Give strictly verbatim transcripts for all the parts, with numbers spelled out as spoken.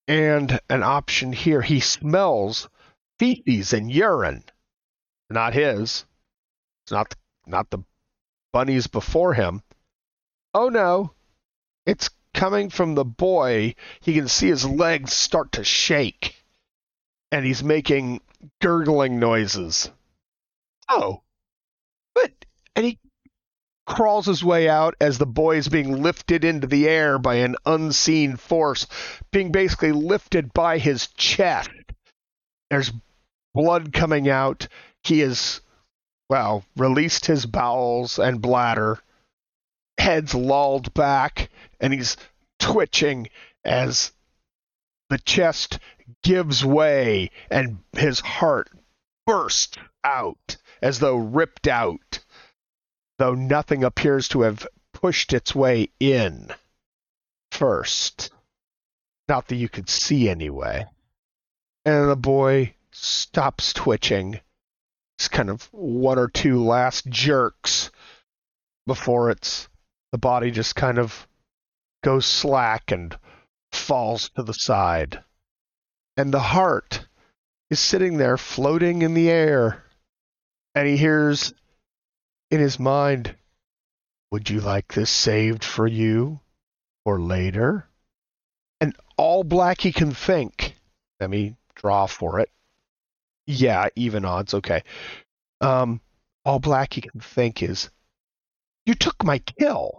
And an option here, he smells feces and urine. Not his. It's not not the bunnies before him. Oh no, it's coming from the boy. He can see his legs start to shake, and he's making gurgling noises. Oh, but and he crawls his way out as the boy is being lifted into the air by an unseen force, being basically lifted by his chest. There's blood coming out. He is, well, released his bowels and bladder. Head's lolled back, and he's twitching as the chest gives way and his heart bursts out as though ripped out, though nothing appears to have pushed its way in first. Not that you could see anyway. And the boy stops twitching. It's kind of one or two last jerks before it's the body just kind of goes slack and falls to the side. And the heart is sitting there floating in the air. And he hears in his mind, "Would you like this saved for you or later?" And all Blackie can think, let me draw for it. Yeah, even odds, okay. Um, all Blackie can think is, "You took my kill."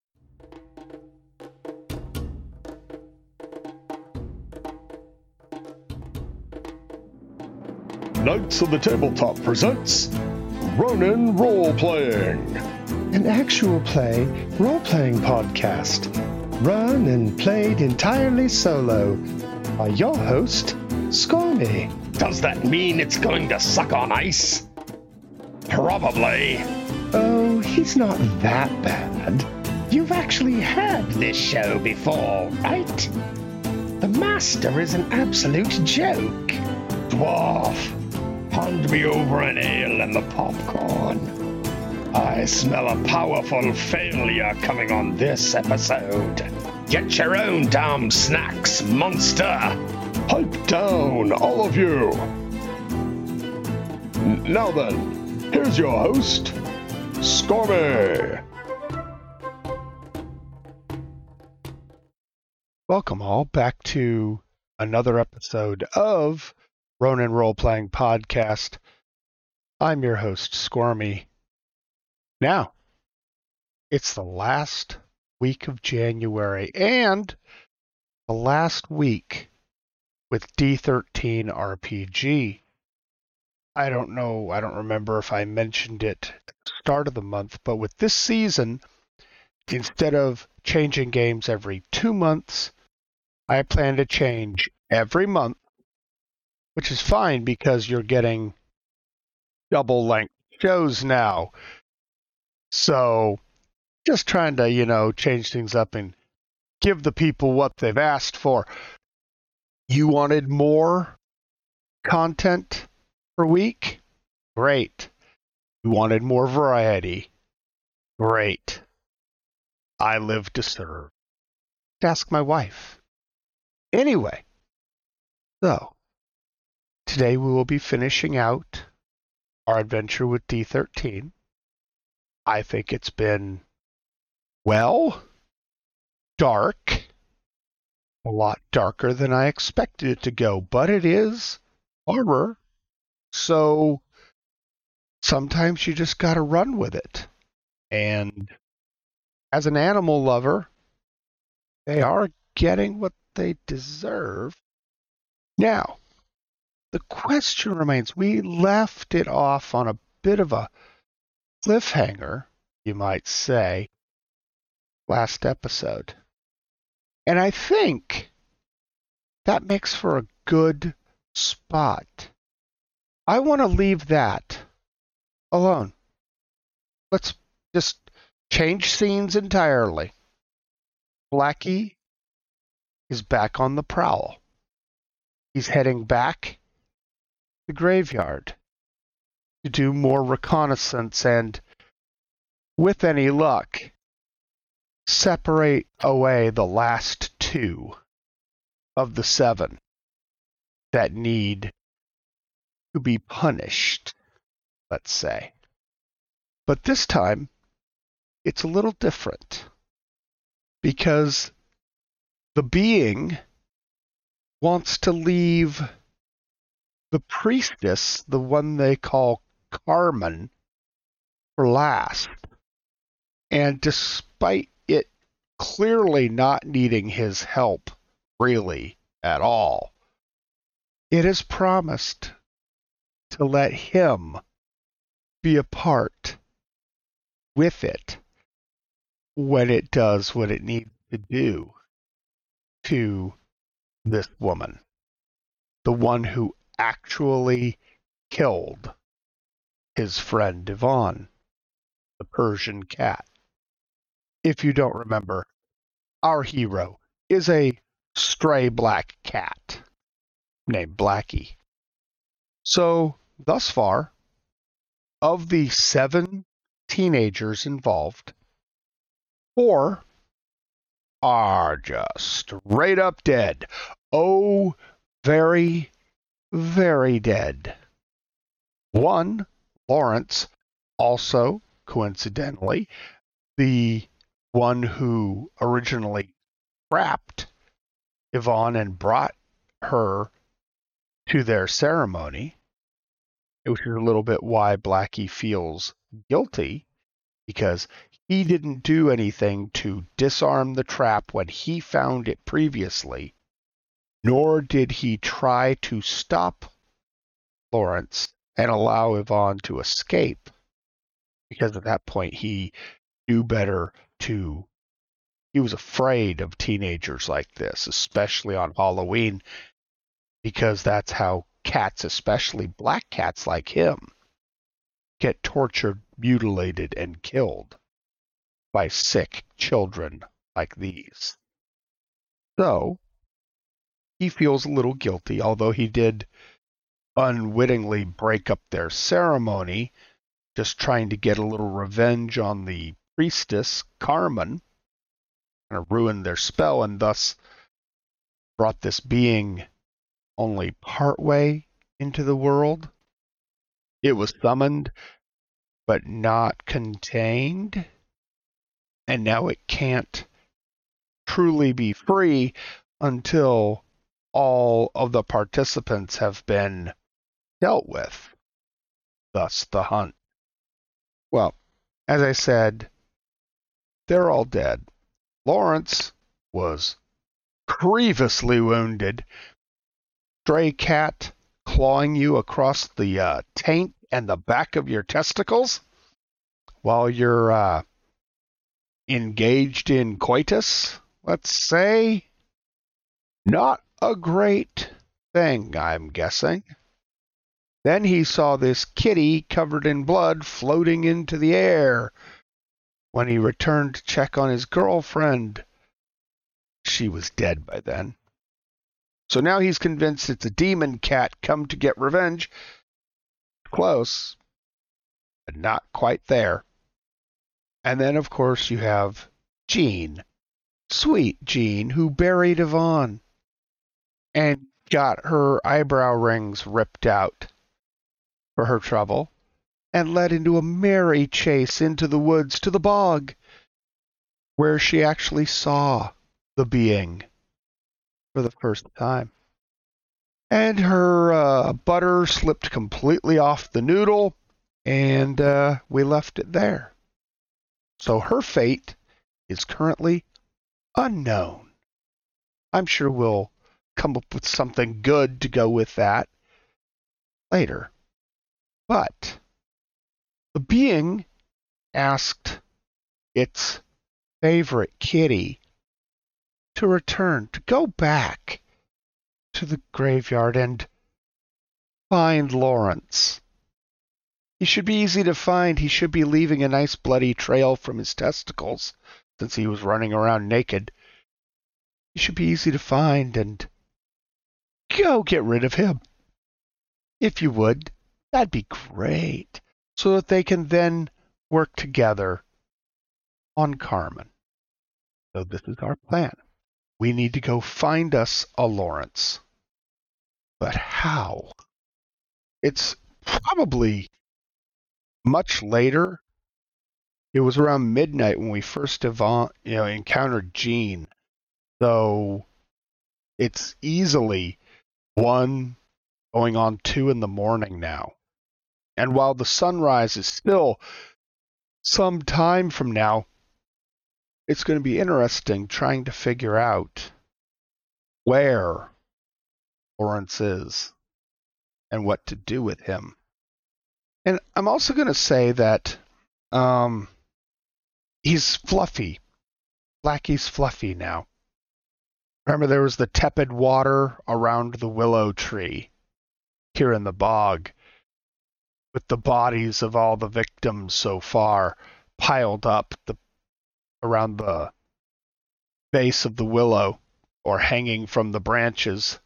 Knights of the Tabletop presents Ronin Role-Playing, an actual play role-playing podcast, run and played entirely solo by your host, Scormy. Does that mean it's going to suck on ice? Probably. Oh, he's not that bad. You've actually had this show before, right? The Master is an absolute joke. Dwarf, hand me over an ale and the popcorn. I smell a powerful failure coming on this episode. Get your own damn snacks, monster. Pipe down, all of you. N- now then, here's your host, Scormy. Welcome all back to another episode of Ronin Role-Playing Podcast. I'm your host, Scormy. Now, it's the last week of January and the last week with D thirteen R P G. I don't know, I don't remember if I mentioned it at the start of the month, but with this season, instead of changing games every two months, I plan to change every month, which is fine because you're getting double-length shows now. So, just trying to, you know, change things up and give the people what they've asked for. You wanted more content per week? Great. You wanted more variety? Great. I live to serve. Ask my wife. Anyway, so, today we will be finishing out our adventure with D thirteen. I think it's been, well, dark. A lot darker than I expected it to go, but it is horror. So sometimes you just gotta run with it. And as an animal lover, they are getting what they deserve. Now, the question remains, we left it off on a bit of a cliffhanger, you might say, last episode. And I think that makes for a good spot. I want to leave that alone. Let's just change scenes entirely. Blackie is back on the prowl. He's heading back to the graveyard to do more reconnaissance and, with any luck, separate away the last two. of the seven that need to be punished, let's say. But this time, it's a little different because the being wants to leave the priestess, the one they call Carmen, for last. And despite it clearly not needing his help really at all, it is promised to let him be a part with it when it does what it needs to do to this woman, the one who actually killed his friend Yvonne, the Persian cat. If you don't remember, our hero is a stray black cat named Blackie. So, thus far, of the seven teenagers involved, four are just straight up dead. Oh, very, very dead. One, Lawrence, also, coincidentally, the one who originally trapped Yvonne and brought her to their ceremony, which is a little bit why Blackie feels guilty, because he didn't do anything to disarm the trap when he found it previously, nor did he try to stop Lawrence and allow Yvonne to escape, because at that point he knew better to, he was afraid of teenagers like this, especially on Halloween, because that's how cats, especially black cats like him, get tortured, mutilated, and killed by sick children like these. So, he feels a little guilty, although he did unwittingly break up their ceremony, just trying to get a little revenge on the priestess, Carmen, and ruin their spell, and thus brought this being only partway into the world. It was summoned, but not contained, and now it can't truly be free until all of the participants have been dealt with, thus the hunt. Well, as I said, they're all dead. Lawrence was grievously wounded. Stray cat clawing you across the uh, taint and the back of your testicles while you're uh, engaged in coitus, let's say. Not a great thing, I'm guessing. Then he saw this kitty covered in blood floating into the air. When he returned to check on his girlfriend, she was dead by then. So now he's convinced it's a demon cat come to get revenge. Close, but not quite there. And then, of course, you have Jean. Sweet Jean, who buried Yvonne and got her eyebrow rings ripped out for her trouble, and led into a merry chase into the woods to the bog, where she actually saw the being for the first time. And her uh, butter slipped completely off the noodle, and uh, we left it there. So her fate is currently unknown. I'm sure we'll come up with something good to go with that later. But the being asked its favorite kitty to return, to go back to the graveyard and find Lawrence. He should be easy to find. He should be leaving a nice bloody trail from his testicles, since he was running around naked. He should be easy to find, and go get rid of him. If you would, that'd be great, so that they can then work together on Carmen. So this is our plan. we need to go find us a Lawrence. But how? It's probably much later. It was around midnight when we first evon- you know, encountered Jean. So it's easily one going on two in the morning now. And while the sunrise is still some time from now, it's going to be interesting trying to figure out where Lawrence is and what to do with him. And I'm also going to say that um, he's fluffy. Blackie's fluffy now. Remember, there was the tepid water around the willow tree here in the bog, with the bodies of all the victims so far piled up the, around the base of the willow or hanging from the branches.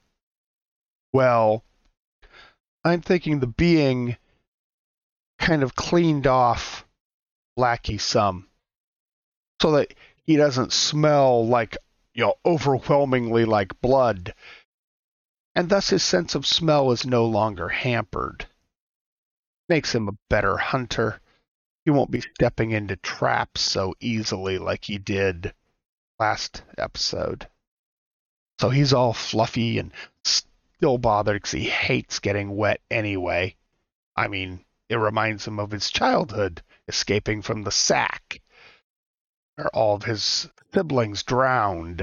Well, I'm thinking the being kind of cleaned off Blackie some so that he doesn't smell like, you know, overwhelmingly like blood, and thus his sense of smell is no longer hampered. Makes him a better hunter. He won't be stepping into traps so easily like he did last episode. So he's all fluffy and still bothered because he hates getting wet anyway. I mean, it reminds him of his childhood, escaping from the sack, where all of his siblings drowned.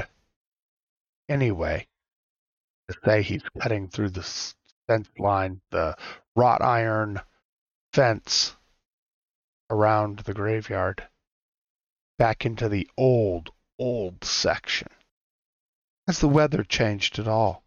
Anyway, to say he's cutting through the fence line, the wrought iron fence around the graveyard, back into the old, old section. Has the weather changed at all?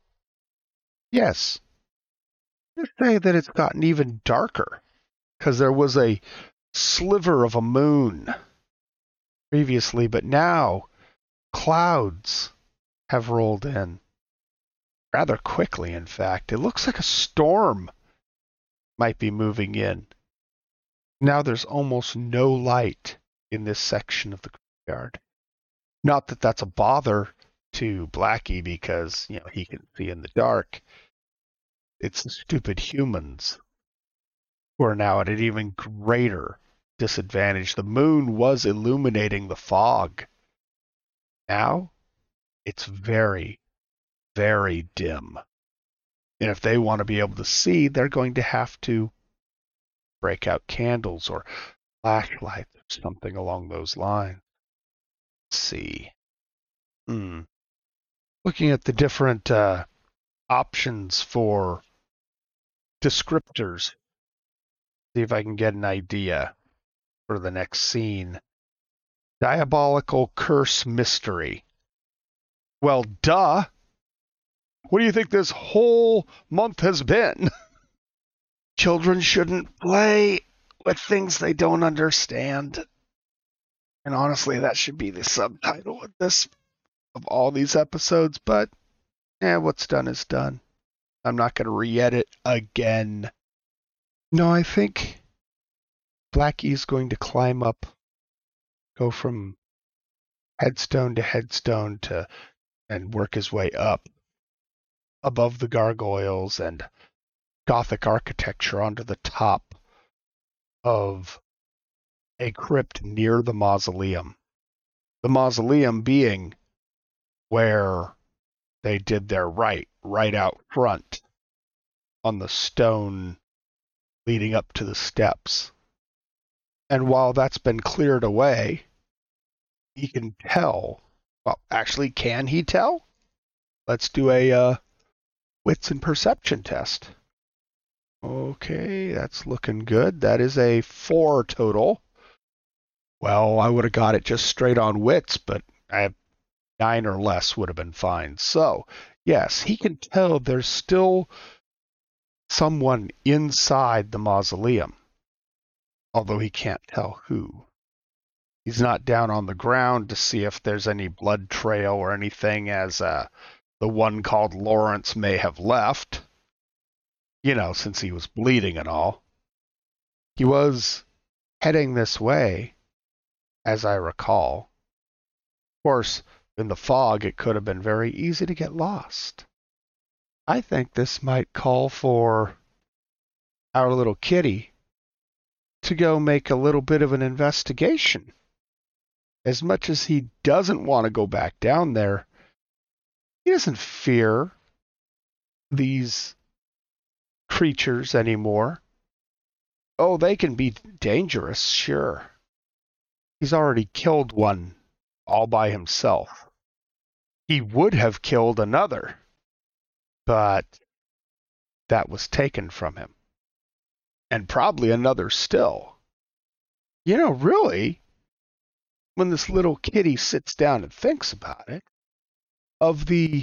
Yes. Let's say that it's gotten even darker, because there was a sliver of a moon previously, but now clouds have rolled in. Rather quickly, in fact. It looks like a storm might be moving in. Now there's almost no light in this section of the graveyard. Not that that's a bother to Blackie, because, you know, he can see in the dark. It's the stupid humans who are now at an even greater disadvantage. The moon was illuminating the fog. Now it's very, very dim. And if they want to be able to see, they're going to have to break out candles or flashlights or something along those lines. Let's see. Hmm. Looking at the different uh, options for descriptors. See if I can get an idea for the next scene. Diabolical curse mystery. Well, duh. What do you think this whole month has been? Children shouldn't play with things they don't understand. And honestly, that should be the subtitle of this, of all these episodes, but eh, what's done is done. I'm not going to re-edit again. No, I think Blackie's going to climb up, go from headstone to headstone to, and work his way up above the gargoyles and Gothic architecture onto the top of a crypt near the mausoleum. The mausoleum being where they did their rite, right out front on the stone leading up to the steps. And while that's been cleared away, he can tell. Well, actually, can he tell? Let's do a uh, wits and perception test. Okay, that's looking good. That is a four total. Well, I would have got it just straight on wits, but I have nine or less would have been fine. So, yes, he can tell there's still someone inside the mausoleum, although he can't tell who. He's not down on the ground to see if there's any blood trail or anything, as uh, the one called Lawrence may have left, you know, since he was bleeding and all. He was heading this way, as I recall. Of course, In the fog, it could have been very easy to get lost. I think this might call for our little kitty to go make a little bit of an investigation. As much as he doesn't want to go back down there, he doesn't fear these creatures anymore. Oh, they can be dangerous, sure. He's already killed one all by himself. He would have killed another, but that was taken from him. And probably another still. You know, really, when this little kitty sits down and thinks about it, of the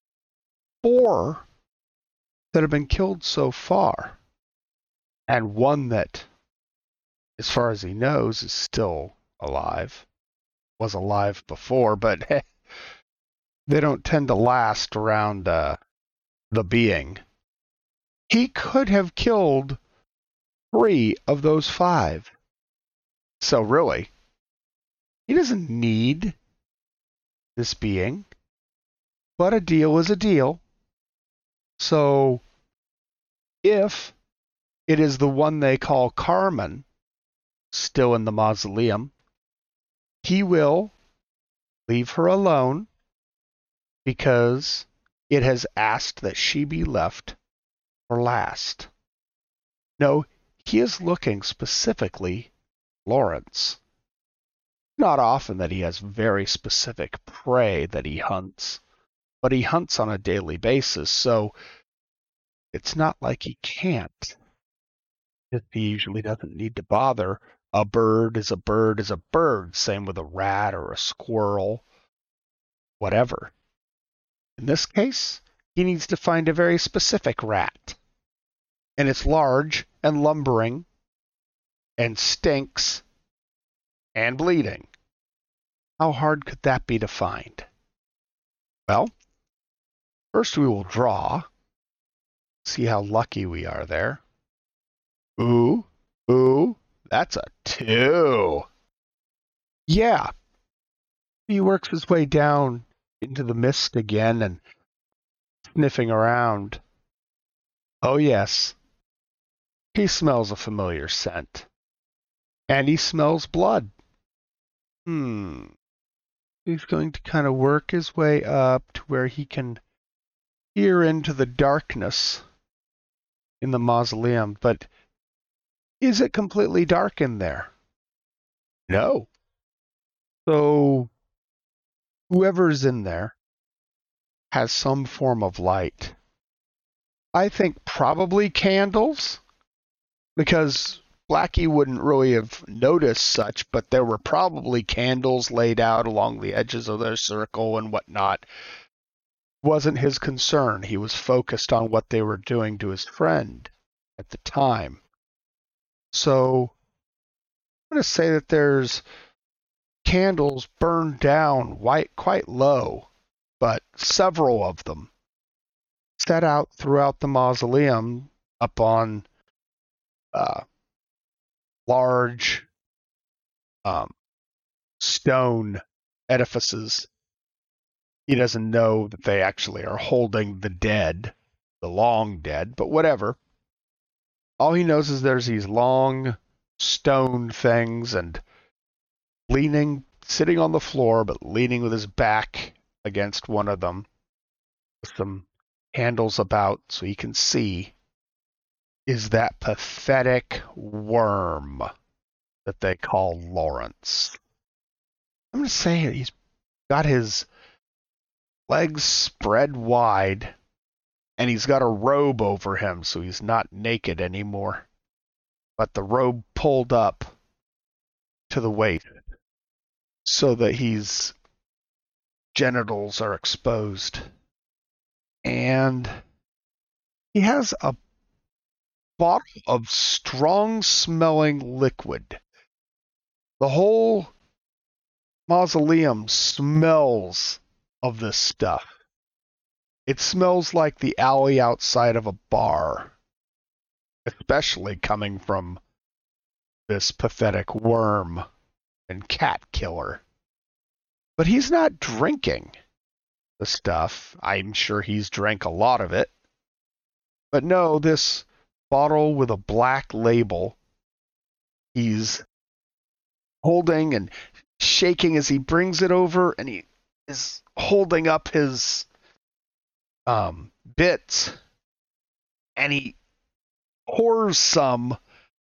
four that have been killed so far, and one that, as far as he knows, is still alive, was alive before, but they don't tend to last around uh, the being. He could have killed three of those five. So really, he doesn't need this being, but a deal is a deal. So if it is the one they call Carmen still in the mausoleum, he will leave her alone because it has asked that she be left for last. No, he is looking specifically Lawrence. Not often that he has very specific prey that he hunts, but he hunts on a daily basis, so it's not like he can't. He usually doesn't need to bother. A bird is a bird is a bird. Same with a rat or a squirrel, whatever. In this case, he needs to find a very specific rat. And it's large and lumbering and stinks and bleeding. How hard could that be to find? Well, first we will draw. See how lucky we are there. Ooh, ooh, that's a two. Yeah. He works his way down into the mist again and sniffing around. Oh, yes. He smells a familiar scent. And he smells blood. Hmm. He's going to kind of work his way up to where he can peer into the darkness in the mausoleum. But is it completely dark in there? No. So whoever's in there has some form of light. I think probably candles, because Blackie wouldn't really have noticed such, but there were probably candles laid out along the edges of their circle and whatnot. Wasn't his concern. He was focused on what they were doing to his friend at the time. So I'm going to say that there's candles burned down quite, quite low, but several of them set out throughout the mausoleum up on uh, large um, stone edifices. He doesn't know that they actually are holding the dead, the long dead, but whatever. All he knows is there's these long stone things and leaning, sitting on the floor, but leaning with his back against one of them with some handles about so he can see, is that pathetic worm that they call Lawrence. I'm going to say he's got his legs spread wide, and he's got a robe over him, so he's not naked anymore. But the robe pulled up to the waist, so that his genitals are exposed. And he has a bottle of strong-smelling liquid. The whole mausoleum smells of this stuff. It smells like the alley outside of a bar, especially coming from this pathetic worm and cat killer. But he's not drinking the stuff. I'm sure he's drank a lot of it. But no, this bottle with a black label, he's holding and shaking as he brings it over, and he is holding up his um, bits, and he pours some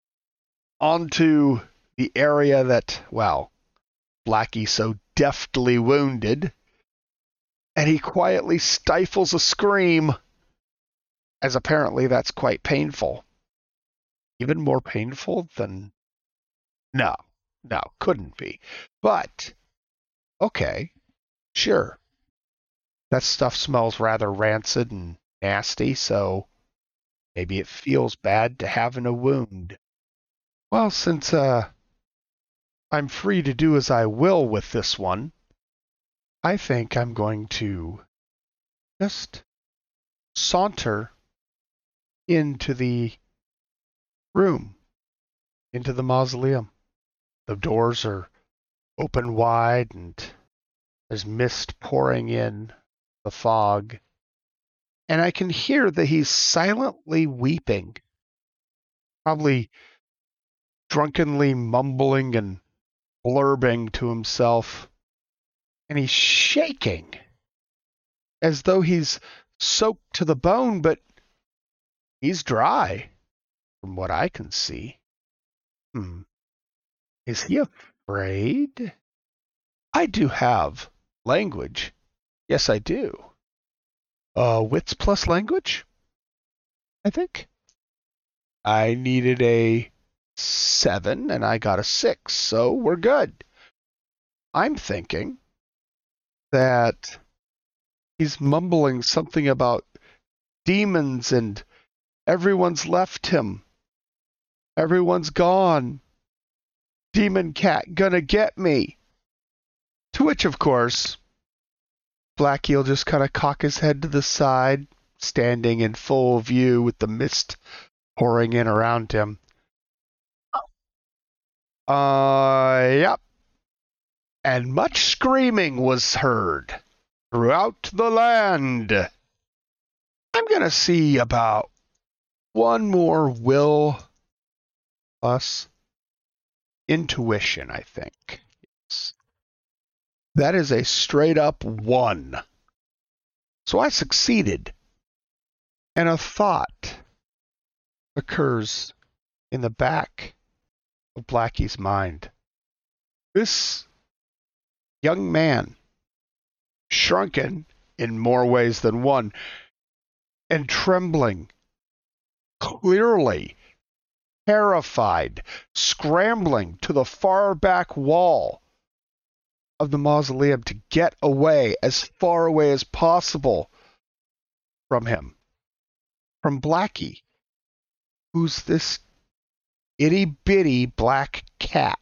onto the area that, well, Blackie so deftly wounded, and he quietly stifles a scream, as apparently that's quite painful. Even more painful than... No, no, couldn't be. But, okay, sure. That stuff smells rather rancid and nasty, so maybe it feels bad to having a wound. Well, since uh, I'm free to do as I will with this one, I think I'm going to just saunter into the room, into the mausoleum. The doors are open wide, and there's mist pouring in the fog. And I can hear that he's silently weeping, probably drunkenly mumbling and blurbing to himself. And he's shaking as though he's soaked to the bone, but he's dry from what I can see. Hmm. Is he afraid? I do have language. Yes, I do. Uh, wits plus language, I think. I needed a seven, and I got a six, so we're good. I'm thinking that he's mumbling something about demons and everyone's left him. Everyone's gone. Demon cat gonna get me. To which, of course, Blackie will just kind of cock his head to the side, standing in full view with the mist pouring in around him. Uh, yep. And much screaming was heard throughout the land. I'm going to see about one more will plus intuition, I think. Yes. That is a straight up one. So I succeeded. And a thought occurs in the back of Blackie's mind. This young man, shrunken in more ways than one, and trembling, clearly terrified, scrambling to the far back wall of the mausoleum to get away, as far away as possible from him, from Blackie, who's this itty-bitty black cat,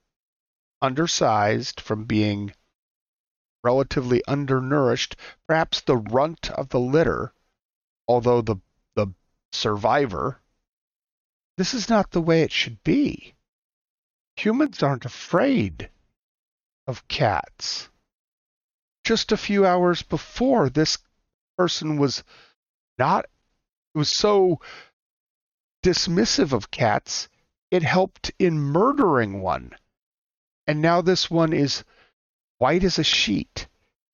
undersized from being relatively undernourished, perhaps the runt of the litter, although the the survivor. This is not the way it should be. Humans aren't afraid of cats. Just a few hours before, this person was not, was so dismissive of cats, it helped in murdering one. And now this one is white as a sheet,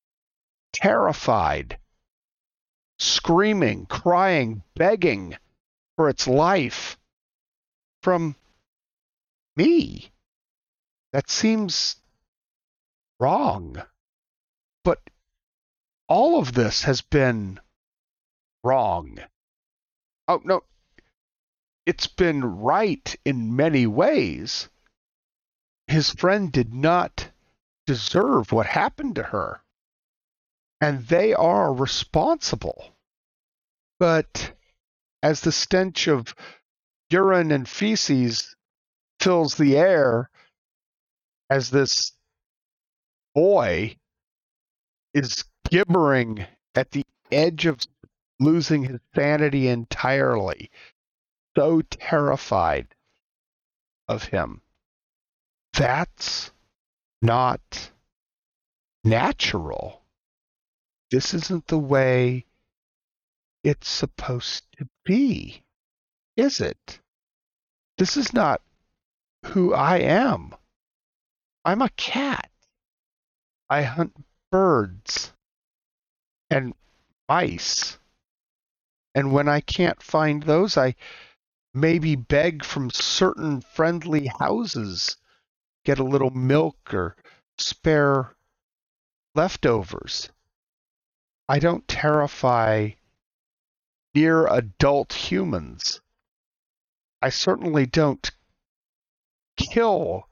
terrified, screaming, crying, begging for its life from me. That seems wrong. But all of this has been wrong. Oh, no. It's been right in many ways. His friend did not deserve what happened to her. And they are responsible. But as the stench of urine and feces fills the air, as this boy is gibbering at the edge of losing his sanity entirely, so terrified of him. That's not natural. This isn't the way it's supposed to be, is it? This is not who I am. I'm a cat. I hunt birds and mice. And when I can't find those, I maybe beg from certain friendly houses, get a little milk or spare leftovers. I don't terrify near adult humans. I certainly don't kill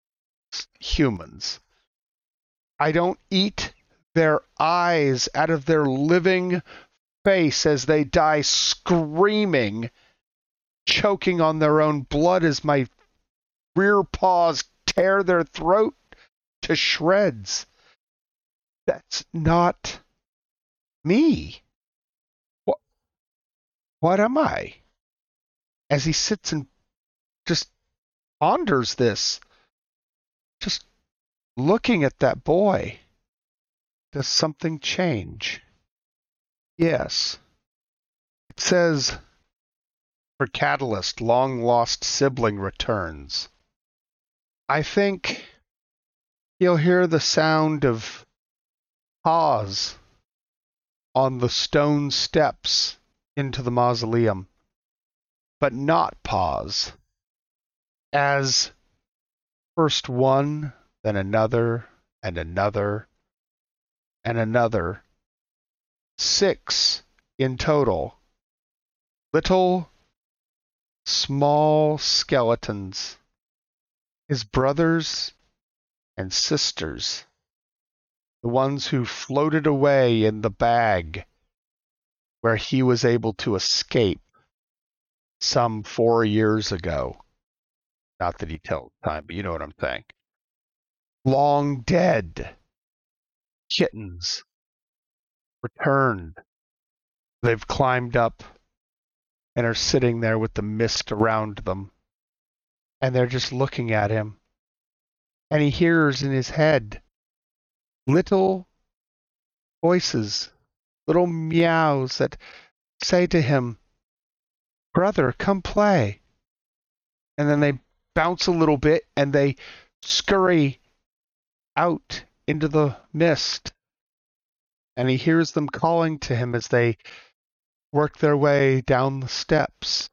humans. I don't eat their eyes out of their living face as they die screaming, choking on their own blood as my rear paws tear their throat to shreds. That's not me. What, what am I? As he sits and just ponders this, just looking at that boy, does something change? Yes. It says, for Catalyst, long lost sibling returns. I think you'll hear the sound of paws on the stone steps into the mausoleum, but not paws. As first one, then another, and another, and another, six in total, little, small skeletons, his brothers and sisters, the ones who floated away in the bag where he was able to escape some four years ago. Not that he tells time, but you know what I'm saying. Long dead kittens returned. They've climbed up and are sitting there with the mist around them. And they're just looking at him. And he hears in his head little voices, little meows that say to him, "Brother, come play." And then they bounce a little bit and they scurry out into the mist. And he hears them calling to him as they work their way down the steps.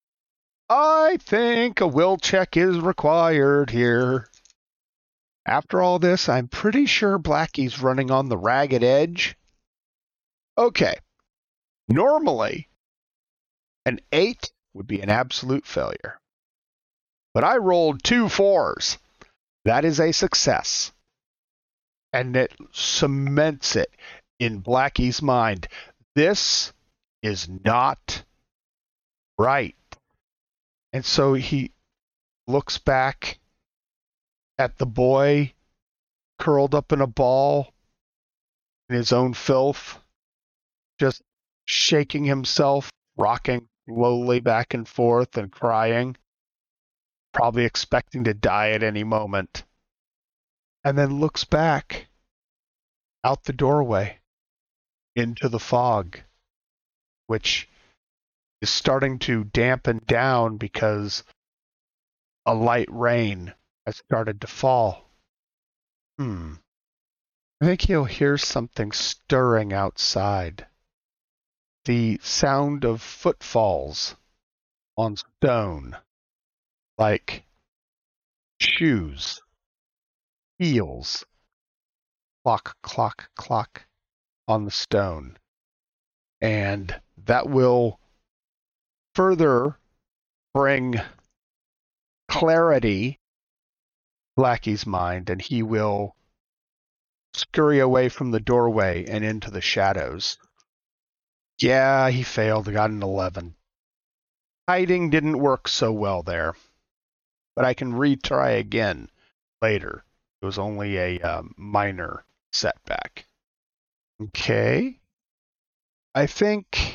I think a will check is required here. After all this, I'm pretty sure Blackie's running on the ragged edge. Okay. Normally, an eight would be an absolute failure. But I rolled two fours. That is a success. And it cements it in Blackie's mind. This is not right. And so he looks back at the boy curled up in a ball in his own filth, just shaking himself, rocking slowly back and forth and crying, probably expecting to die at any moment. And then looks back out the doorway into the fog, which is starting to dampen down because a light rain has started to fall. Hmm. I think he'll hear something stirring outside. The sound of footfalls on stone, like shoes, heels, clock, clock, clock on the stone. And that will further bring clarity to Blackie's mind, and he will scurry away from the doorway and into the shadows. Yeah, he failed. Got an eleven. Hiding didn't work so well there, but I can retry again later. It was only a um, minor setback. Okay. I think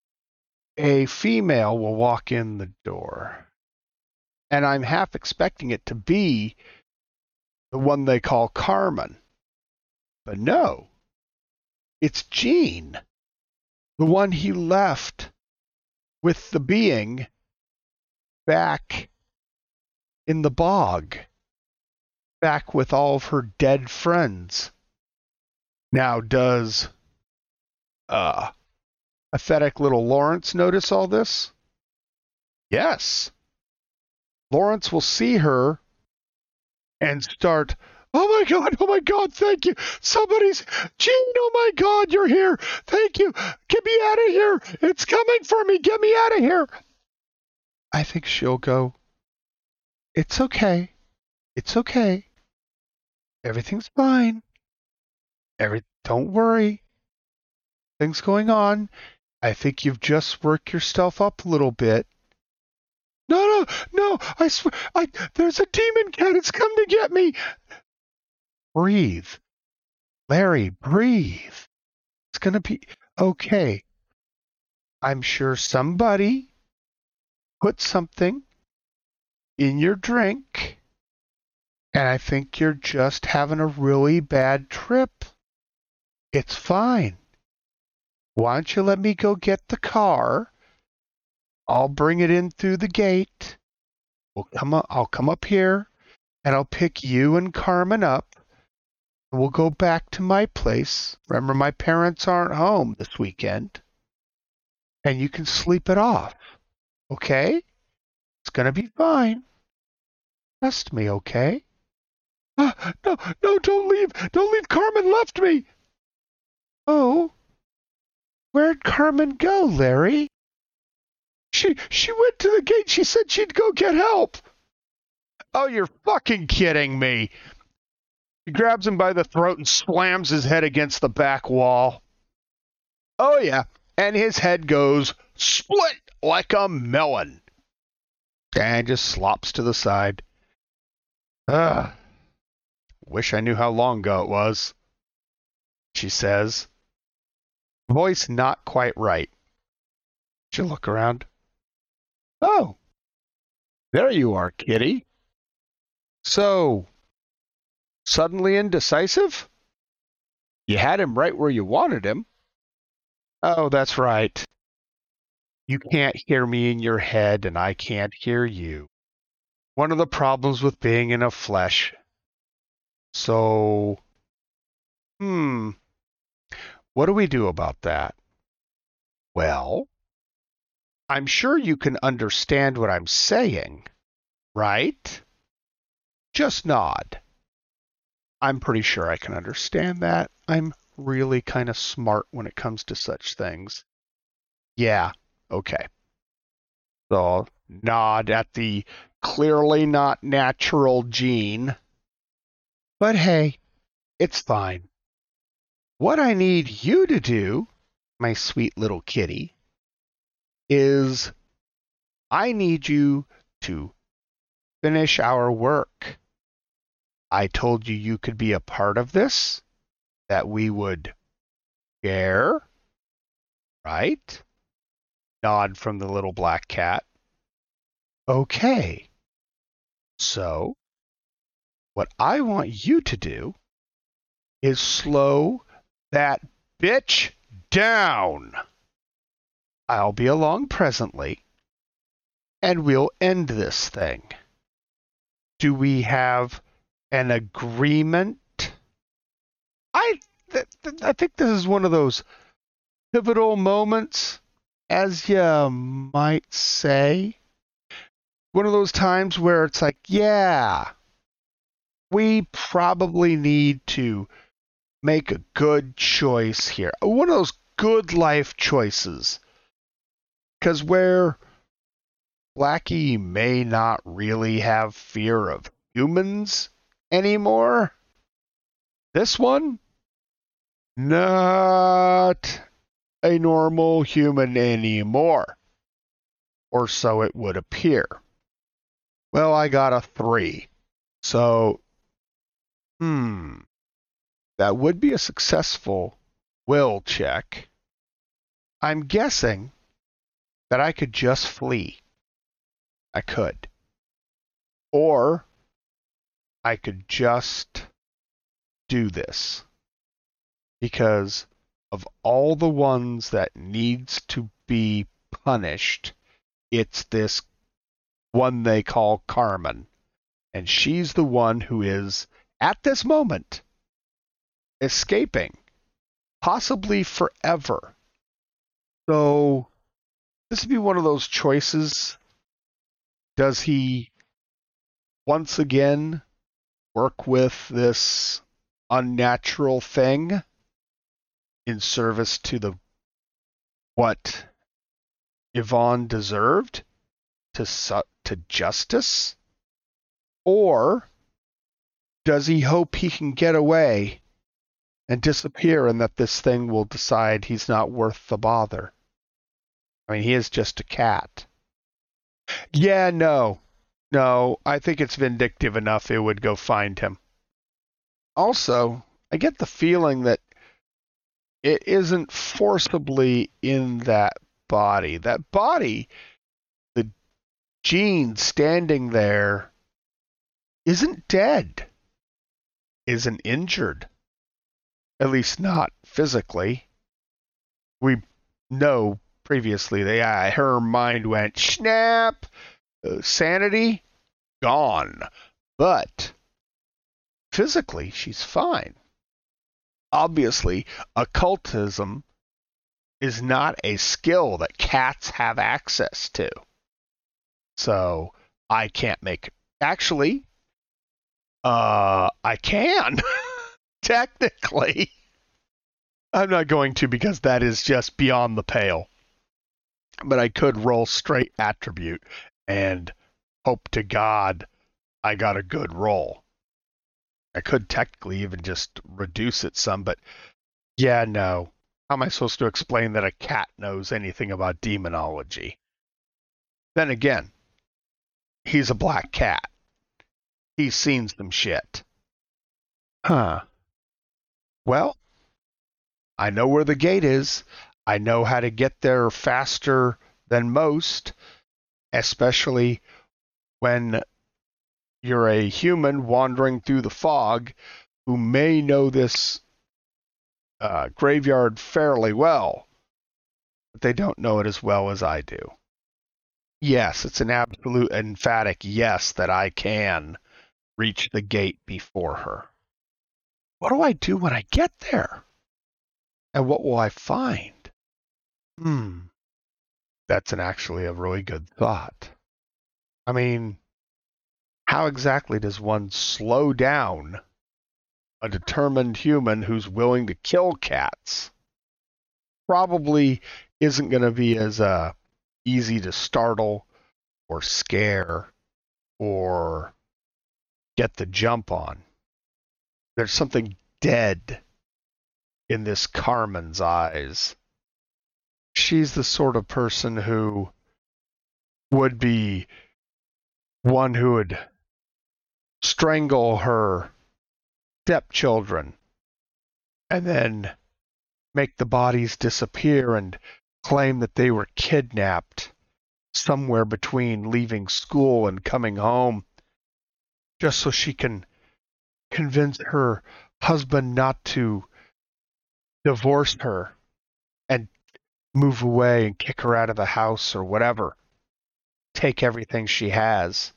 a female will walk in the door. And I'm half expecting it to be the one they call Carmen. But no, it's Gene, the one he left with the being back in the bog, back with all of her dead friends. Now, does uh, pathetic little Lawrence notice all this? Yes. Lawrence will see her and start, oh my God, oh my God, thank you. Somebody's, Gene, oh my God, you're here. Thank you. Get me out of here. It's coming for me. Get me out of here. I think she'll go, it's okay. It's okay. Everything's fine. Every, don't worry. Things going on. I think you've just worked yourself up a little bit. No, no, no, I swear, I, there's a demon cat. It's come to get me. Breathe. Larry, breathe. It's going to be okay. I'm sure somebody put something in your drink, and I think you're just having a really bad trip. It's fine. Why don't you let me go get the car? I'll bring it in through the gate. We'll come up, I'll come up here, and I'll pick you and Carmen up. And we'll go back to my place. Remember, my parents aren't home this weekend. And you can sleep it off. Okay? It's going to be fine. Trust me, okay? Ah, no, no, don't leave. Don't leave. Carmen left me. Oh. Where'd Carmen go, Larry? She she went to the gate. She said she'd go get help. Oh, you're fucking kidding me. He grabs him by the throat and slams his head against the back wall. Oh, yeah. And his head goes split like a melon. And just slops to the side. Ugh. Wish I knew how long ago it was, she says. Voice not quite right. She'll look around. Oh, there you are, kitty. So, suddenly indecisive? You had him right where you wanted him. Oh, that's right. You can't hear me in your head, and I can't hear you. One of the problems with being in a flesh. So, hmm, what do we do about that? Well, I'm sure you can understand what I'm saying, right? Just nod. I'm pretty sure I can understand that. I'm really kind of smart when it comes to such things. Yeah, okay. So, nod at the clearly not natural Gene. But hey, it's fine. What I need you to do, my sweet little kitty, is I need you to finish our work. I told you you could be a part of this, that we would share, right? Nod from the little black cat. Okay. So, what I want you to do is slow that bitch down. I'll be along presently, and we'll end this thing. Do we have an agreement? I th- th- I think this is one of those pivotal moments, as you might say. One of those times where it's like, yeah, we probably need to make a good choice here. One of those good life choices. Because where Blackie may not really have fear of humans anymore, this one, not a normal human anymore. Or so it would appear. Well, I got a three. So, hmm, that would be a successful will check. I'm guessing that I could just flee. I could. Or I could just do this. because of all the ones that needs to be punished, it's this one they call Carmen. And she's the one who is, at this moment, escaping, possibly forever. So this would be one of those choices. Does he once again work with this unnatural thing in service to the what Yvonne deserved, to su- to justice? Or does he hope he can get away and disappear, and that this thing will decide he's not worth the bother? I mean, he is just a cat. Yeah, no. No, I think it's vindictive enough it would go find him. Also, I get the feeling that it isn't forcibly in that body. That body, the Jean standing there, isn't dead, isn't injured, at least not physically. We know previously that yeah, her mind went snap, uh, sanity gone, but physically she's fine. Obviously, occultism is not a skill that cats have access to, so I can't make. Actually, uh, I can technically. I'm not going to because that is just beyond the pale. But I could roll straight attribute and hope to God I got a good roll. I could technically even just reduce it some, but yeah, no. How am I supposed to explain that a cat knows anything about demonology? Then again, he's a black cat. He's seen some shit. Huh. Well, I know where the gate is. I know how to get there faster than most, especially when you're a human wandering through the fog who may know this uh, graveyard fairly well, but they don't know it as well as I do. Yes, it's an absolute emphatic yes that I can reach the gate before her. What do I do when I get there? And what will I find? Hmm. That's an actually a really good thought. I mean, how exactly does one slow down a determined human who's willing to kill cats? Probably isn't going to be as uh, easy to startle or scare or get the jump on. There's something dead in this Carmen's eyes. She's the sort of person who would be one who would strangle her stepchildren and then make the bodies disappear and claim that they were kidnapped somewhere between leaving school and coming home, just so she can convince her husband not to divorce her and move away and kick her out of the house or whatever. Take everything she has.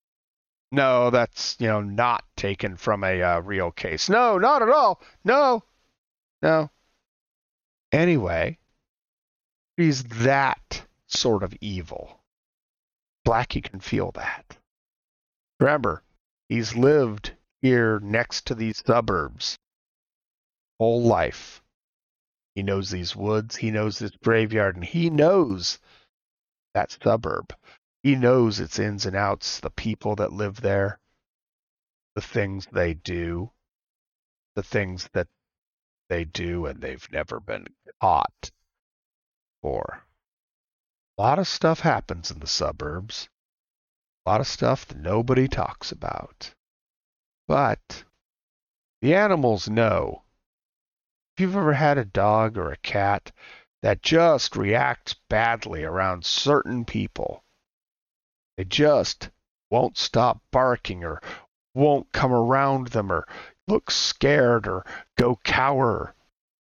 No, that's, you know, not taken from a uh, real case. No, not at all. No, no. Anyway, she's that sort of evil. Blackie can feel that. Remember, he's lived here next to these suburbs whole life. He knows these woods, he knows this graveyard, and he knows that suburb. He knows its ins and outs, the people that live there, the things they do, the things that they do and they've never been caught for. A lot of stuff happens in the suburbs. A lot of stuff that nobody talks about. But the animals know. If you've ever had a dog or a cat that just reacts badly around certain people, they just won't stop barking or won't come around them or look scared or go cower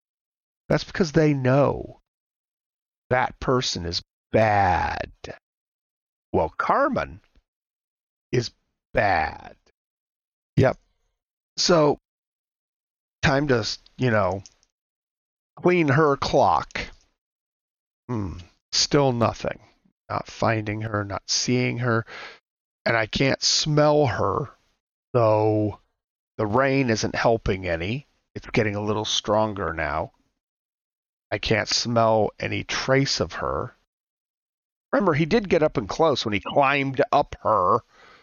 That's because they know that person is bad. Well, Carmen is bad. Yep. So, time to, you know, clean her clock. Hmm. Still nothing. Not finding her, not seeing her. And I can't smell her, though the rain isn't helping any. It's getting a little stronger now. I can't smell any trace of her. Remember, he did get up and close when he climbed up her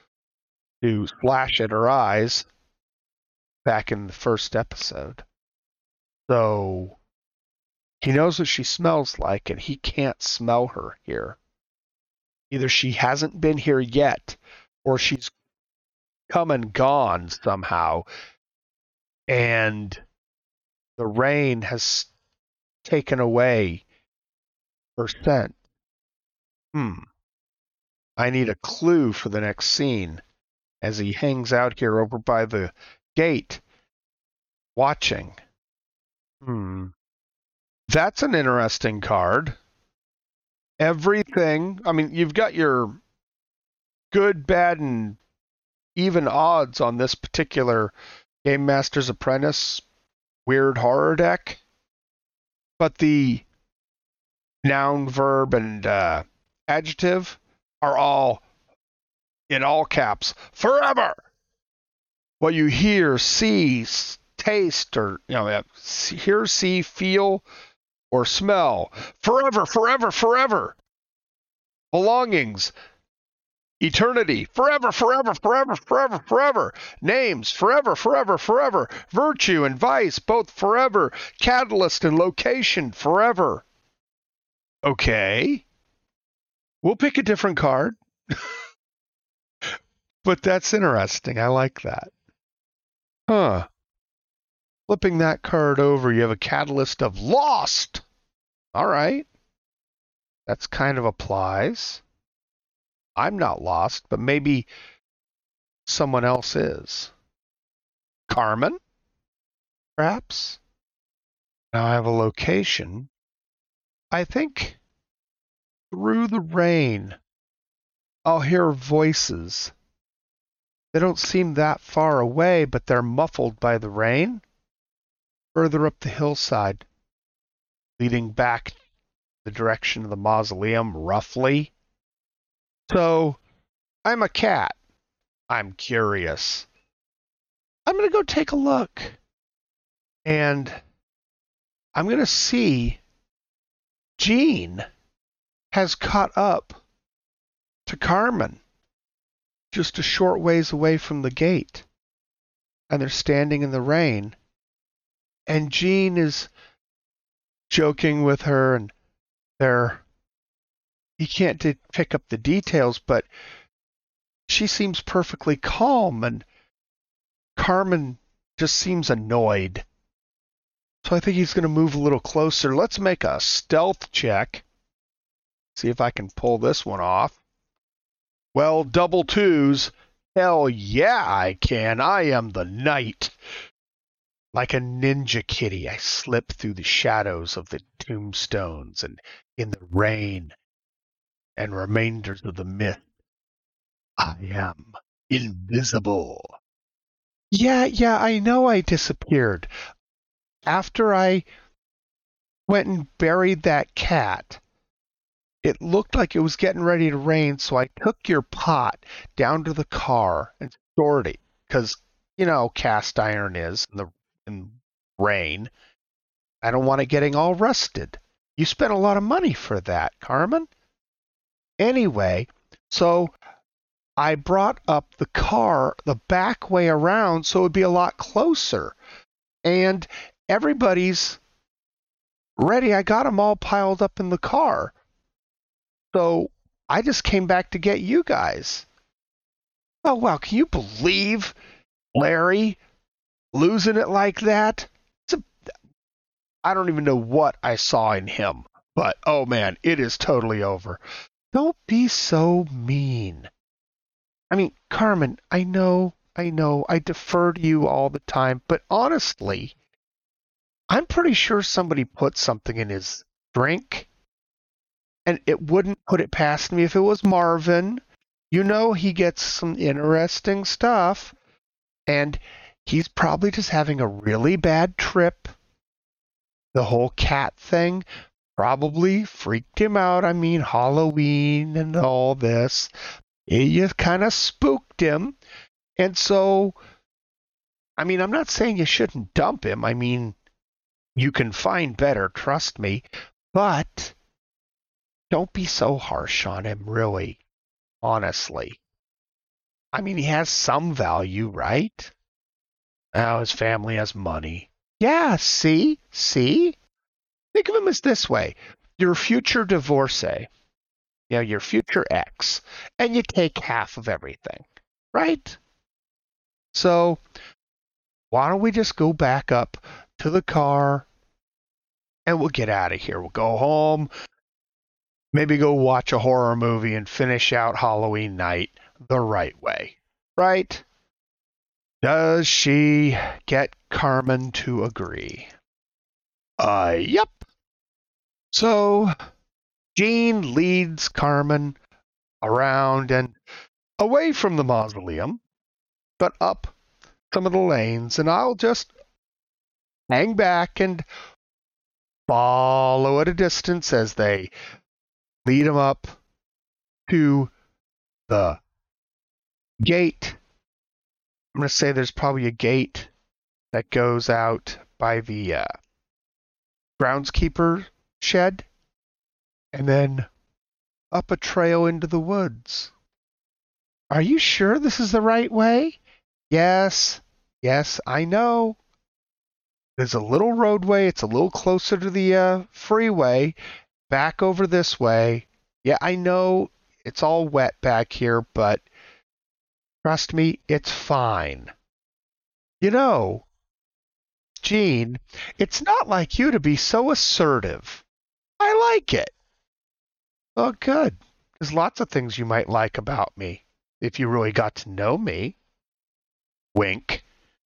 to flash at her eyes back in the first episode. So he knows what she smells like, and he can't smell her here. Either she hasn't been here yet, or she's come and gone somehow, and the rain has taken away her scent. Hmm. I need a clue for the next scene as he hangs out here over by the gate watching. Hmm. That's an interesting card. Everything, I mean, you've got your good, bad, and even odds on this particular Game Master's Apprentice weird horror deck, but the noun, verb, and uh, adjective are all in all caps. Forever! What you hear, see, taste, or, you know, hear, see, feel, or smell. Forever, forever, forever. Belongings. Eternity. Forever, forever, forever, forever, forever. Names. Forever, forever, forever. Virtue and vice. Both forever. Catalyst and location. Forever. Okay. We'll pick a different card. But that's interesting. I like that. Huh. Flipping that card over, you have a catalyst of lost. All right. That's kind of applies. I'm not lost, but maybe someone else is. Carmen? Perhaps? Now I have a location. I think through the rain, I'll hear voices. They don't seem that far away, but they're muffled by the rain. Further up the hillside, leading back the direction of the mausoleum, roughly. So, I'm a cat. I'm curious. I'm going to go take a look. And I'm going to see Jean has caught up to Carmen just a short ways away from the gate. And they're standing in the rain. And Jean is joking with her, and they're, you can't d- pick up the details, but she seems perfectly calm, and Carmen just seems annoyed. So I think he's going to move a little closer. Let's make a stealth check. See if I can pull this one off. Well, double twos. Hell yeah, I can. I am the knight. Like a ninja kitty, I slip through the shadows of the tombstones and in the rain and remainders of the myth. I am invisible. Yeah, yeah, I know I disappeared. After I went and buried that cat, it looked like it was getting ready to rain, so I took your pot down to the car and stored it, because, you know, cast iron is in the in rain. I don't want it getting all rusted. You spent a lot of money for that, Carmen. Anyway, so I brought up the car the back way around so it would be a lot closer. And everybody's ready. I got them all piled up in the car. So I just came back to get you guys. Oh, wow. Can you believe Larry losing it like that? It's a, I don't even know what I saw in him. But, oh, man, it is totally over. Don't be so mean. I mean, Carmen, I know, I know, I defer to you all the time. But honestly, I'm pretty sure somebody put something in his drink, and it wouldn't put it past me if it was Marvin. You know, he gets some interesting stuff, and he's probably just having a really bad trip. The whole cat thing probably freaked him out. I mean, Halloween and all this. It just kind of spooked him. And so, I mean, I'm not saying you shouldn't dump him. I mean, you can find better, trust me. But don't be so harsh on him, really. Honestly. I mean, he has some value, right? Now his family has money. Yeah, see? See? Think of him as this way. Your future divorcee. You know, your future ex. And you take half of everything. Right? So, why don't we just go back up to the car and we'll get out of here. We'll go home. Maybe go watch a horror movie and finish out Halloween night the right way. Right? Does she get Carmen to agree? Uh, yep. So, Jean leads Carmen around and away from the mausoleum, but up some of the lanes, and I'll just hang back and follow at a distance as they lead him up to the gate. I'm going to say there's probably a gate that goes out by the uh, groundskeeper shed, and then up a trail into the woods. Are you sure this is the right way? Yes, yes, I know. There's a little roadway. It's a little closer to the uh, freeway. Back over this way. Yeah, I know it's all wet back here, but trust me, it's fine. You know, Jean, it's not like you to be so assertive. I like it. Oh, good. There's lots of things you might like about me if you really got to know me. Wink.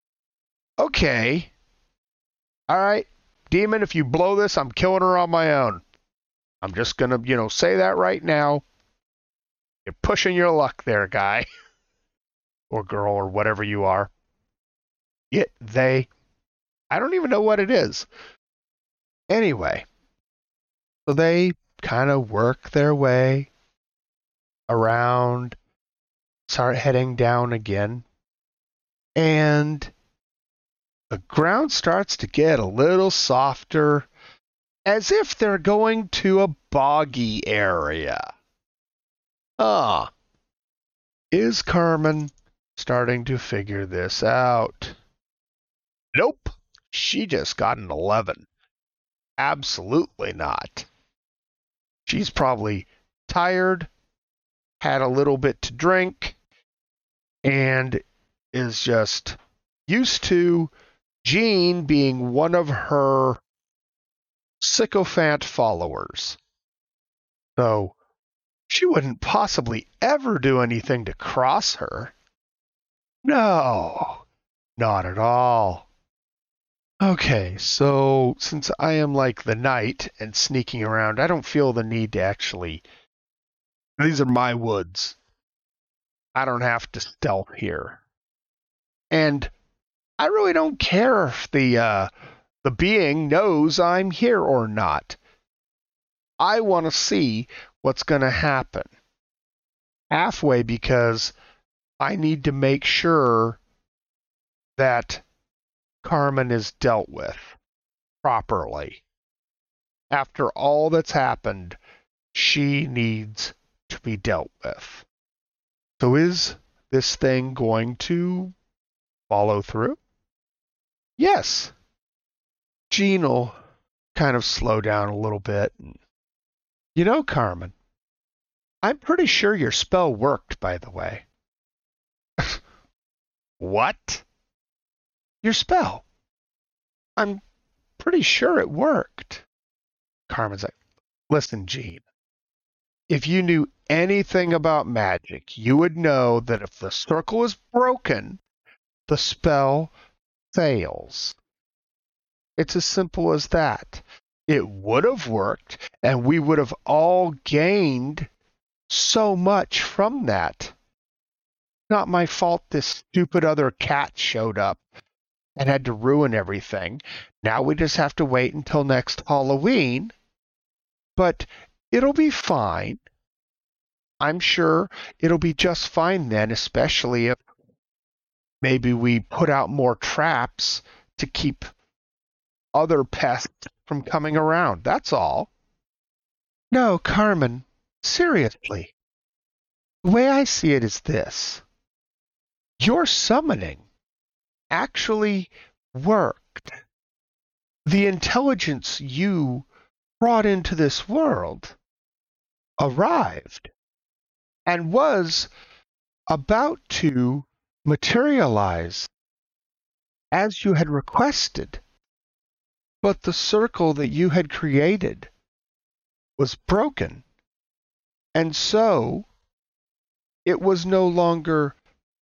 Okay. All right, Demon, if you blow this, I'm killing her on my own. I'm just going to, you know, say that right now. You're pushing your luck there, guy. Or girl, or whatever you are. It, they, I don't even know what it is. Anyway, so they kind of work their way around, start heading down again, and the ground starts to get a little softer, as if they're going to a boggy area. Ah, is Carmen starting to figure this out? Nope, she just got an eleven. Absolutely not. She's probably tired, had a little bit to drink, and is just used to Jean being one of her sycophant followers. So she wouldn't possibly ever do anything to cross her. No, not at all. Okay, so since I am like the knight and sneaking around, I don't feel the need to actually... These are my woods. I don't have to stealth here. And I really don't care if the uh, the being knows I'm here or not. I want to see what's going to happen. Halfway, because I need to make sure that Carmen is dealt with properly. After all that's happened, she needs to be dealt with. So is this thing going to follow through? Yes. Jean will kind of slow down a little bit. You know, Carmen, I'm pretty sure your spell worked, by the way. What? Your spell. I'm pretty sure it worked. Carmen's like, listen, Jean, if you knew anything about magic, you would know that if the circle is broken, the spell fails. It's as simple as that. It would have worked, and we would have all gained so much from that. Not my fault this stupid other cat showed up and had to ruin everything. Now we just have to wait until next Halloween. But it'll be fine. I'm sure it'll be just fine then, especially if maybe we put out more traps to keep other pests from coming around. That's all. No, Carmen, seriously. The way I see it is this. Your summoning actually worked. The intelligence you brought into this world arrived and was about to materialize as you had requested. But the circle that you had created was broken. And so it was no longer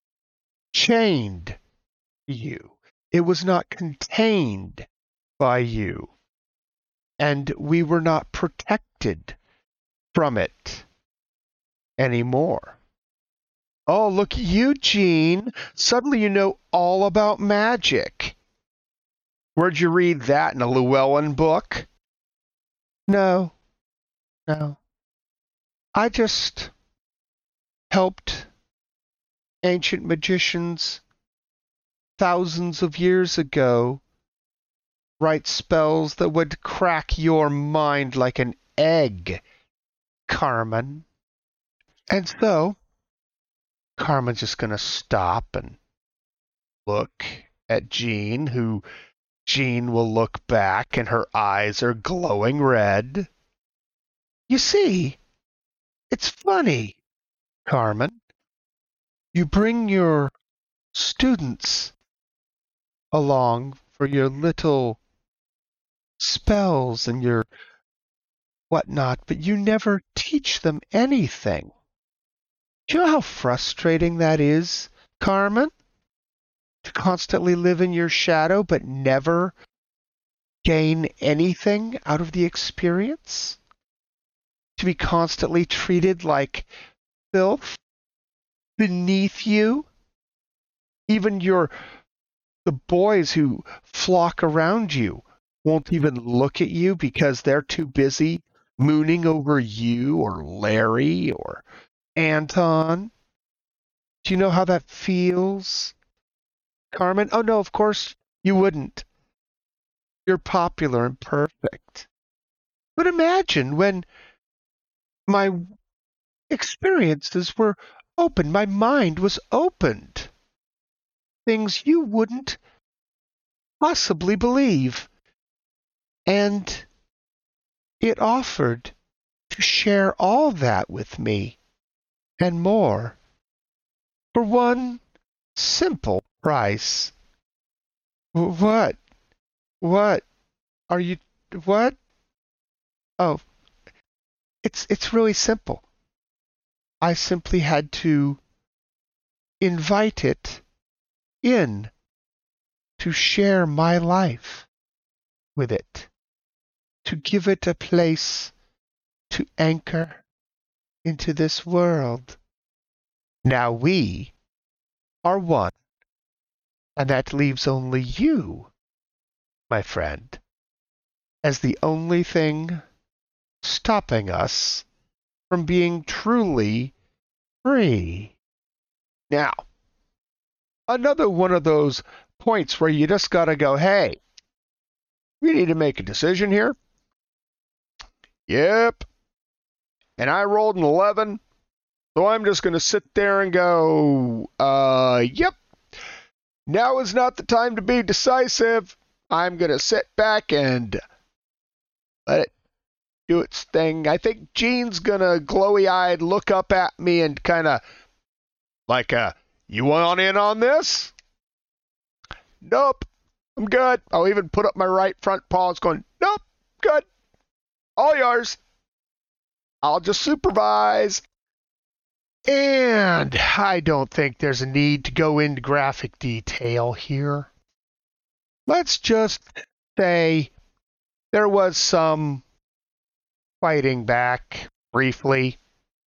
chained to you. It was not contained by you. And we were not protected from it anymore. Oh, look at you, Gene. Suddenly you know all about magic. Where'd you read that, in a Llewellyn book? No. No. I just helped ancient magicians thousands of years ago write spells that would crack your mind like an egg, Carmen. And so, Carmen's just going to stop and look at Jean, who Jean will look back and her eyes are glowing red. You see, it's funny, Carmen. You bring your students along for your little spells and your whatnot, but you never teach them anything. Do you know how frustrating that is, Carmen? To constantly live in your shadow but never gain anything out of the experience? To be constantly treated like filth beneath you? Even your the boys who flock around you won't even look at you because they're too busy mooning over you or Larry or Anton. Do you know how that feels, Carmen? Oh, no, of course you wouldn't. You're popular and perfect. But imagine when my experiences were open, my mind was opened. Things you wouldn't possibly believe. And it offered to share all that with me and more for one simple price. What? What? Are you... What? Oh, it's it's really simple. I simply had to invite it in to share my life with it, to give it a place to anchor into this world. Now we are one, and that leaves only you, my friend, as the only thing stopping us from being truly free. Now, another one of those points where you just gotta go, hey, we need to make a decision here. Yep. And I rolled an eleven, so I'm just going to sit there and go, uh, yep. Now is not the time to be decisive. I'm going to sit back and let it do its thing. I think Jean's going to glowy-eyed look up at me and kind of like, uh, you want in on this? Nope. I'm good. I'll even put up my right front paw. It's going, nope, good. All yours. I'll just supervise. And I don't think there's a need to go into graphic detail here. Let's just say there was some fighting back briefly.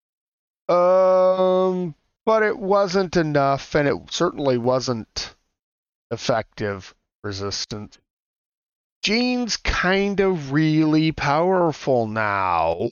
Um, but it wasn't enough, and it certainly wasn't effective resistance. Jean's kind of really powerful now,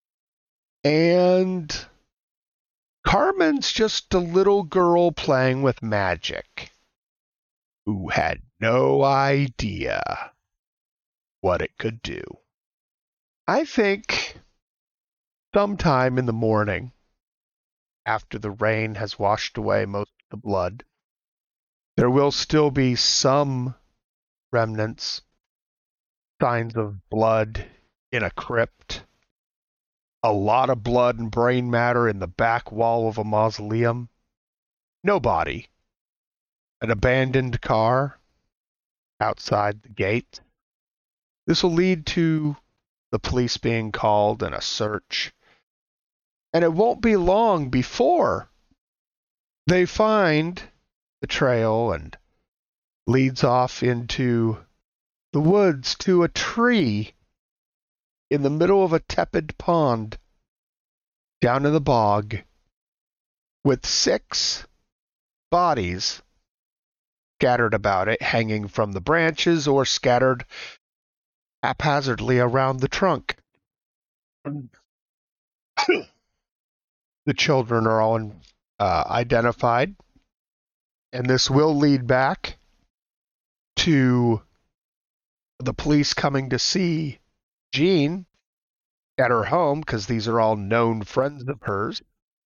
and Carmen's just a little girl playing with magic who had no idea what it could do. I think sometime in the morning, after the rain has washed away most of the blood, there will still be some remnants, signs of blood in a crypt, a lot of blood and brain matter in the back wall of a mausoleum, no body, an abandoned car outside the gate. This will lead to the police being called and a search. And it won't be long before they find the trail and leads off into the woods to a tree in the middle of a tepid pond down in the bog with six bodies scattered about it, hanging from the branches or scattered haphazardly around the trunk. The children are all uh, identified, and this will lead back to the police coming to see Jean at her home, because these are all known friends of hers.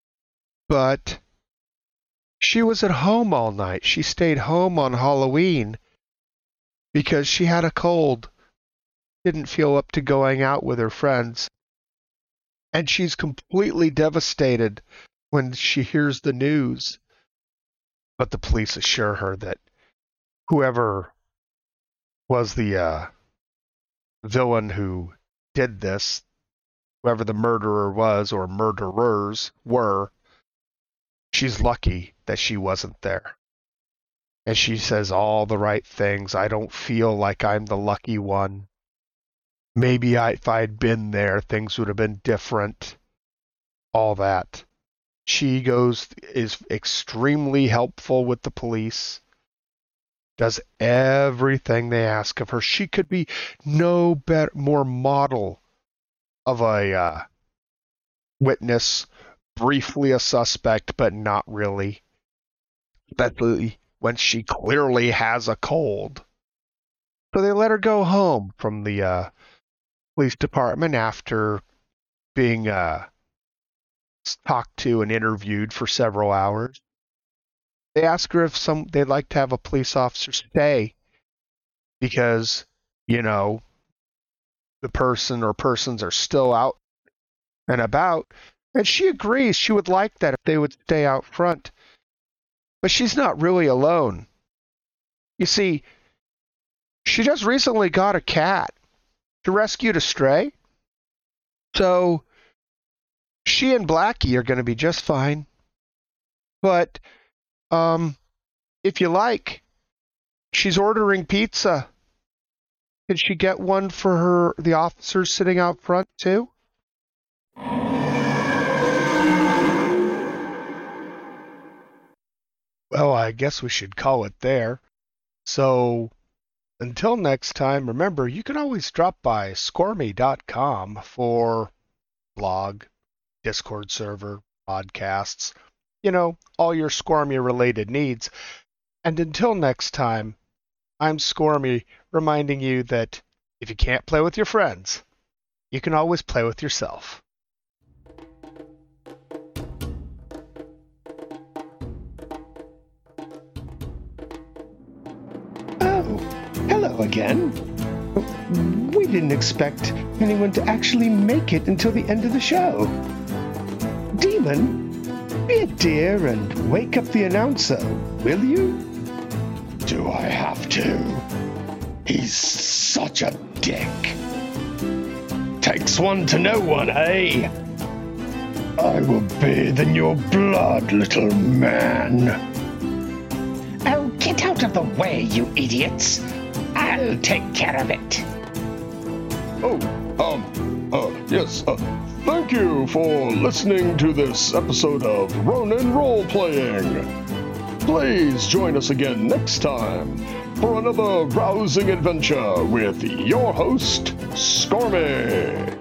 But she was at home all night. She stayed home on Halloween because she had a cold, didn't feel up to going out with her friends. And she's completely devastated when she hears the news. But the police assure her that whoever was the uh, villain who did this, whoever the murderer was or murderers were, she's lucky that she wasn't there. And she says all the right things. I don't feel like I'm the lucky one. Maybe I, if I had been there, things would have been different. All that. She goes, is extremely helpful with the police. Does everything they ask of her. She could be no better, more model of a uh, witness, briefly a suspect, but not really. Especially when she clearly has a cold. So they let her go home from the uh, police department after being uh, talked to and interviewed for several hours. They ask her if some they'd like to have a police officer stay because, you know, the person or persons are still out and about. And she agrees she would like that if they would stay out front. But she's not really alone. You see, she just recently got a cat. She rescued a stray. So she and Blackie are going to be just fine. But um, if you like, she's ordering pizza. Can she get one for her, the officers sitting out front too? Well, I guess we should call it there. So until next time, remember, you can always drop by scormy dot com for blog, Discord server, podcasts, you know, all your Squirmy-related needs. And until next time, I'm Squirmy, reminding you that if you can't play with your friends, you can always play with yourself. Oh, hello again. We didn't expect anyone to actually make it until the end of the show. Demon, be a dear and wake up the announcer, will you? Do I have to? He's such a dick. Takes one to know one, eh? I will bathe in your blood, little man. Oh, get out of the way, you idiots! Ah! I'll take care of it. Oh, um, uh, yes, uh, thank you for listening to this episode of Ronin Role Playing. Please join us again next time for another rousing adventure with your host, Skormy.